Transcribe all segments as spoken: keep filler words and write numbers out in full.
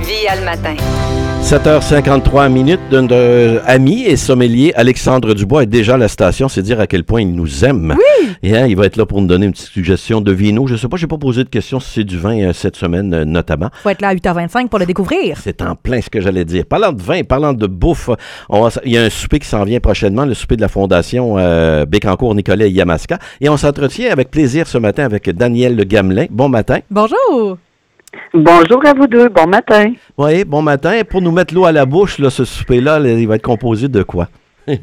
Via le matin. sept heures cinquante-trois minutes. Notre ami et sommelier Alexandre Dubois est déjà à la station. C'est dire à quel point il nous aime. Oui! Et hein, il va être là pour nous donner une petite suggestion de vino. Je ne sais pas, je n'ai pas posé de question si c'est du vin euh, cette semaine, euh, notamment. Il faut être là à huit heures vingt-cinq pour le découvrir. C'est en plein ce que j'allais dire. Parlant de vin, parlant de bouffe, on va, il y a un souper qui s'en vient prochainement, le souper de la Fondation euh, Bécancour-Nicolet et Yamaska. Et on s'entretient avec plaisir ce matin avec Daniel Le Gamelin. Bon matin. Bonjour! Bonjour à vous deux, bon matin. Oui, bon matin. Pour nous mettre l'eau à la bouche, là, ce souper-là, là, il va être composé de quoi? De,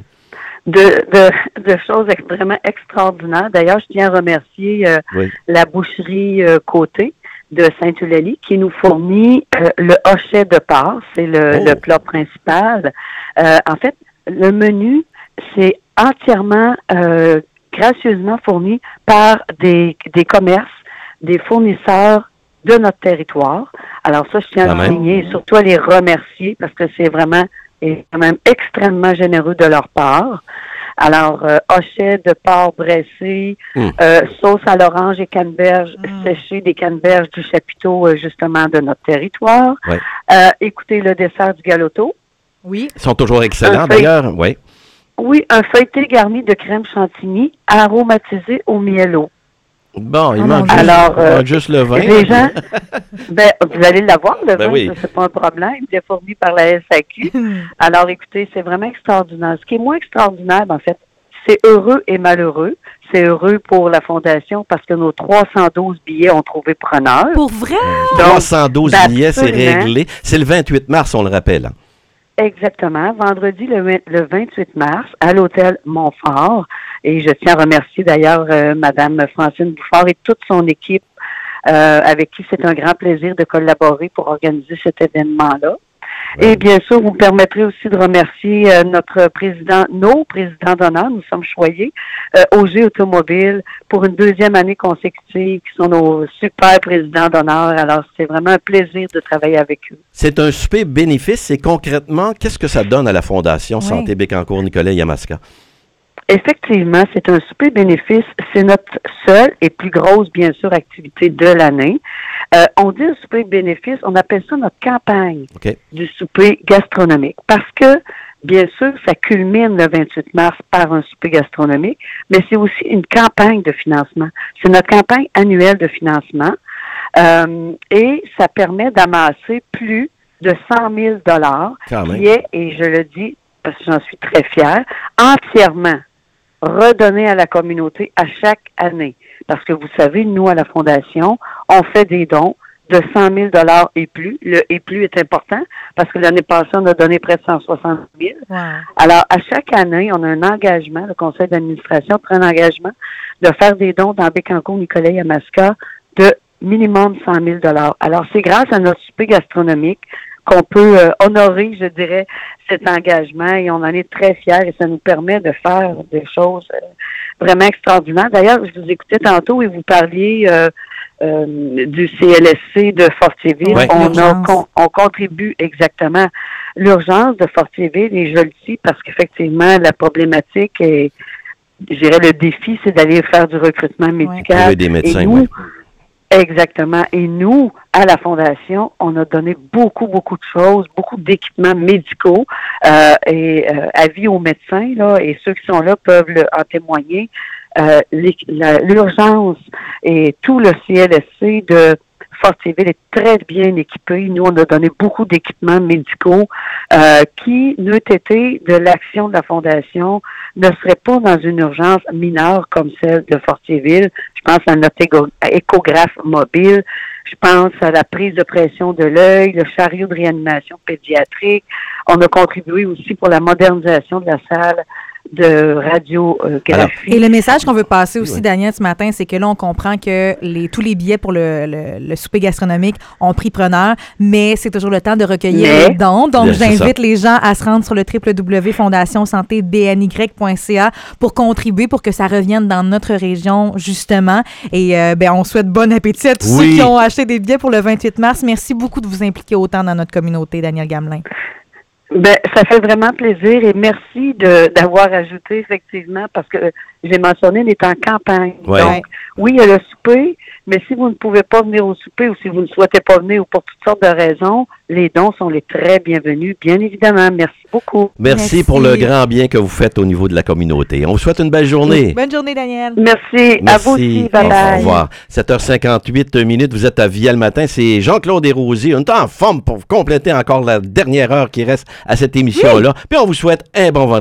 de, de choses ex- vraiment extraordinaires. D'ailleurs, je tiens à remercier euh, Oui. la boucherie euh, Côté de Sainte-Eulalie qui nous fournit euh, le hochet de porc. C'est le, Oh. le plat principal. Euh, en fait, le menu, c'est entièrement euh, gracieusement fourni par des, des commerces, des fournisseurs de notre territoire. Alors ça, je tiens Quand à même. souligner et surtout à les remercier parce que c'est vraiment et quand même extrêmement généreux de leur part. Alors, euh, hochet de porc braissé, Mm. euh, sauce à l'orange et canneberge Mm. séchée, des canneberges du chapiteau euh, justement de notre territoire. Ouais. Euh, écoutez, le dessert du galoto. Oui. Ils sont toujours excellents, Un feuille- d'ailleurs. Oui. Oui, un feuilleté garni de crème chantilly aromatisé au mielo. Bon, il Ah, manque, mon juste, Dieu. Alors, il euh, manque juste le vin. Les gens, ben, vous allez l'avoir, le Ben vin, oui. ça, c'est pas un problème. Il est fourni par la S A Q. Alors, écoutez, c'est vraiment extraordinaire. Ce qui est moins extraordinaire, ben, en fait, c'est heureux et malheureux. C'est heureux pour la Fondation parce que nos trois cent douze billets ont trouvé preneur. Pour vrai? trois cent douze ben, billets, c'est absolument. réglé. C'est le vingt-huit mars, on le rappelle. Exactement. Vendredi, le, vingt- le vingt-huit mars, à l'hôtel Montfort. Et je tiens à remercier d'ailleurs euh, Madame Francine Bouffard et toute son équipe euh, avec qui c'est un grand plaisir de collaborer pour organiser cet événement-là. Ouais. Et bien sûr, vous me permettrez aussi de remercier euh, notre président, nos présidents d'honneur, nous sommes choyés, euh, O G Automobile, pour une deuxième année consécutive, qui sont nos super présidents d'honneur. Alors, c'est vraiment un plaisir de travailler avec eux. C'est un souper bénéfice et concrètement, qu'est-ce que ça donne à la Fondation Oui. Santé Bécancour-Nicolet Yamaska? Effectivement, c'est un souper bénéfice. C'est notre seule et plus grosse, bien sûr, activité de l'année. Euh, on dit un souper bénéfice, on appelle ça notre campagne OK. du souper gastronomique. Parce que, bien sûr, ça culmine le vingt-huit mars par un souper gastronomique, mais c'est aussi une campagne de financement. C'est notre campagne annuelle de financement. Euh, et ça permet d'amasser plus de cent mille dollars, Quand même. qui est, et je le dis parce que j'en suis très fière, entièrement redonné à la communauté à chaque année. Parce que vous savez, nous, à la Fondation, on fait des dons de cent mille dollars et plus. Le et plus est important parce que l'année passée, on a donné près de cent soixante mille. Wow. Alors, à chaque année, on a un engagement, le conseil d'administration prend un engagement de faire des dons dans Bécancour, Nicolet, Yamaska de minimum cent mille dollars. Alors, c'est grâce à notre souper gastronomique qu'on peut euh, honorer, je dirais, cet engagement et on en est très fiers et ça nous permet de faire des choses euh, vraiment extraordinaires. D'ailleurs, je vous écoutais tantôt et vous parliez euh, euh, du C L S C de Fortierville. Ouais. On, a, L'urgence. con- on contribue exactement l'urgence de Fortierville et je le dis parce qu'effectivement, la problématique est, je dirais, le défi, c'est d'aller faire du recrutement médical. Trouver des médecins, et nous, ouais. Exactement. Et nous, à la Fondation, on a donné beaucoup, beaucoup de choses, beaucoup d'équipements médicaux euh, et euh, avis aux médecins, là, et ceux qui sont là peuvent le, en témoigner. Euh, les- la- l'urgence et tout le C L S C de Fortierville est très bien équipé. Nous, on a donné beaucoup d'équipements médicaux euh, qui, n'eût été de l'action de la Fondation, ne seraient pas dans une urgence mineure comme celle de Fortierville. Je pense à notre égo- échographe mobile. Je pense à la prise de pression de l'œil, le chariot de réanimation pédiatrique. On a contribué aussi pour la modernisation de la salle de radiographie. Et le message qu'on veut passer aussi, Ouais. Daniel, ce matin, c'est que là, on comprend que les, tous les billets pour le, le, le souper gastronomique ont pris preneur, mais c'est toujours le temps de recueillir Mais- les dons. Donc, Bien, c'est j'invite les gens à se rendre sur le w w w point fondation santé b n y point c a pour contribuer pour que ça revienne dans notre région, justement. Et euh, ben, on souhaite bon appétit à tous Oui. ceux qui ont acheté des billets pour le vingt-huit mars. Merci beaucoup de vous impliquer autant dans notre communauté, Daniel Gamelin. Ben, ça fait vraiment plaisir et merci de d'avoir ajouté effectivement parce que j'ai mentionné, on est en campagne. Ouais. Donc, oui, il y a le souper, mais si vous ne pouvez pas venir au souper ou si vous ne souhaitez pas venir ou pour toutes sortes de raisons, les dons sont les très bienvenus, bien évidemment. Merci beaucoup. Merci, Merci. pour le grand bien que vous faites au niveau de la communauté. On vous souhaite une belle journée. Bonne journée, Daniel. Merci. À vous aussi. Bye Au, bye. au revoir. sept heures cinquante-huit minutes, vous êtes à Via le matin. C'est Jean-Claude Desrosiers. On est en forme pour compléter encore la dernière heure qui reste à cette émission-là. Puis on vous souhaite un bon vendredi.